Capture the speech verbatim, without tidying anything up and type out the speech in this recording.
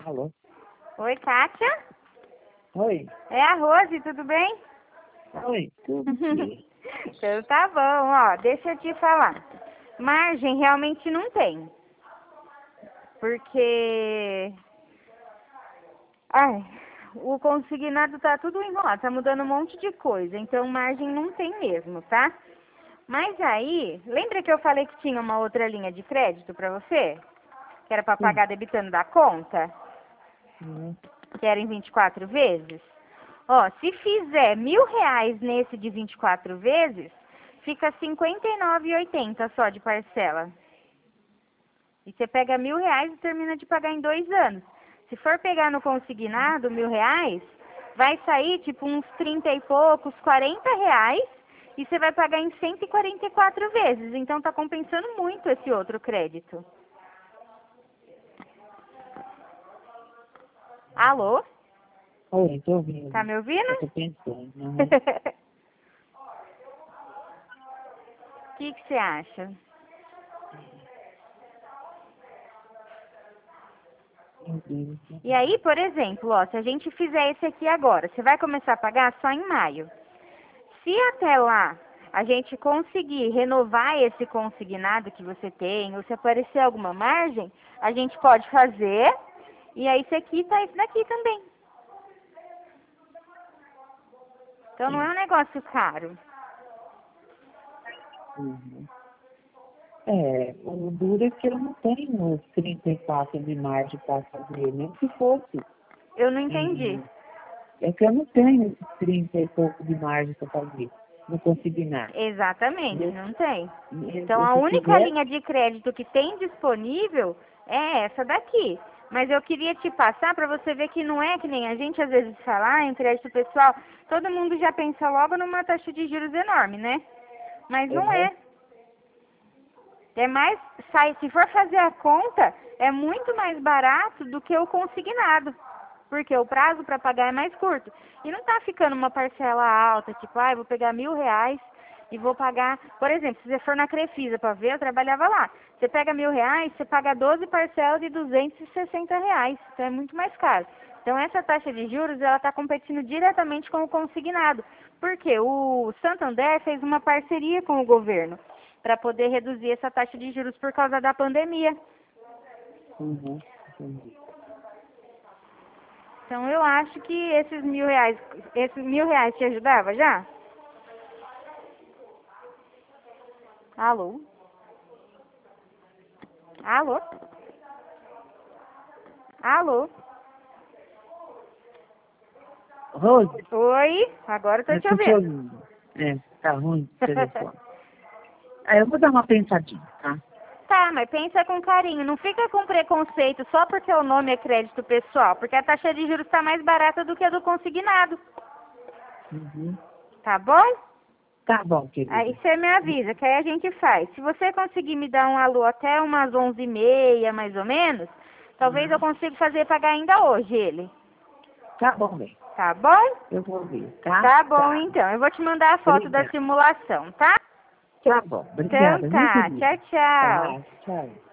Alô? Oi, Kátia? Oi? É a Rose, tudo bem? Oi, tudo bem? Então tá bom, ó, deixa eu te falar. Margem realmente não tem. Porque... Ai, o consignado tá tudo enrolado, tá mudando um monte de coisa. Então margem não tem mesmo, tá? Mas aí, lembra que eu falei que tinha uma outra linha de crédito pra você? Que era pra Sim. pagar debitando da conta? Hum, Que era em vinte e quatro vezes? Ó, se fizer mil reais nesse de vinte e quatro vezes, fica cinquenta e nove reais e oitenta centavos só de parcela. E você pega mil reais e termina de pagar em dois anos. Se for pegar no consignado mil reais, vai sair tipo uns trinta e poucos, quarenta reais, e você vai pagar em cento e quarenta e quatro vezes. Então tá compensando muito esse outro crédito. Alô? Oi, tô ouvindo. Tá me ouvindo? Eu tô pensando. Uhum. O que que você acha? Meu Deus. E aí, por exemplo, ó, se a gente fizer esse aqui agora, você vai começar a pagar só em maio. Se até lá a gente conseguir renovar esse consignado que você tem, ou se aparecer alguma margem, a gente pode fazer, e aí você quita esse daqui também. Então não é Sim. um negócio caro. Uhum. É, o duro é que eu não tenho os trinta e quatro de margem para fazer, nem se fosse. Eu não entendi. em- É que eu não tenho esses trinta e pouco de margem para fazer. Não consegui nada. Exatamente, Mesmo, não tem. Então mesmo a se eu única quiser, linha de crédito que tem disponível é essa daqui. Mas eu queria te passar para você ver que não é que nem a gente às vezes fala, ah, em crédito pessoal, todo mundo já pensa logo numa taxa de juros enorme, né? Mas não uhum, é. É mais, sai, se for fazer a conta, é muito mais barato do que o consignado. Porque o prazo para pagar é mais curto. E não tá ficando uma parcela alta, tipo, ah, eu vou pegar mil reais e vou pagar. Por exemplo, se você for na Crefisa para ver, eu trabalhava lá. Você pega mil reais, você paga doze parcelas de duzentos e sessenta reais. Então é muito mais caro. Então essa taxa de juros, ela está competindo diretamente com o consignado. Porque o Santander fez uma parceria com o governo para poder reduzir essa taxa de juros por causa da pandemia. uhum, entendi. Então eu acho que esses mil reais, esses mil reais te ajudava já? Alô? Alô? Alô? Rose, Oi? Agora eu tô eu te tô te ouvindo. ouvindo. É, tá ruim o telefone. Aí eu vou dar uma pensadinha, tá? Tá, mas pensa com carinho. Não fica com preconceito só porque o nome é crédito pessoal, porque a taxa de juros está mais barata do que a do consignado. Uhum. Tá bom? Tá bom, Aí querida. você me avisa, que aí a gente faz. Se você conseguir me dar um alô até umas onze e meia, mais ou menos, talvez eu Uhum. consiga fazer pagar ainda hoje ele. Tá bom, bem. Tá bom? Eu vou ver, tá? Tá bom, Tá. então. Eu vou te mandar a foto da Obrigada. simulação, tá? Tá bom. Então Obrigada, viu, tá. querida? Tchau, tchau. Tá, tchau.